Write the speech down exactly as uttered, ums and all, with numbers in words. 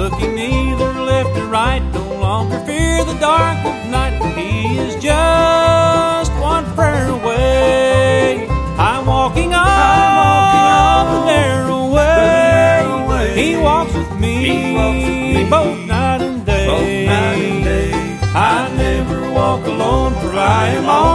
looking neither left or right, no longer fear the dark of night, for he is just one prayer away. I'm walking on, I'm walking on the narrow way. He walks with me, he walks with me both night and day. Both night and day. I never walk alone, for I am on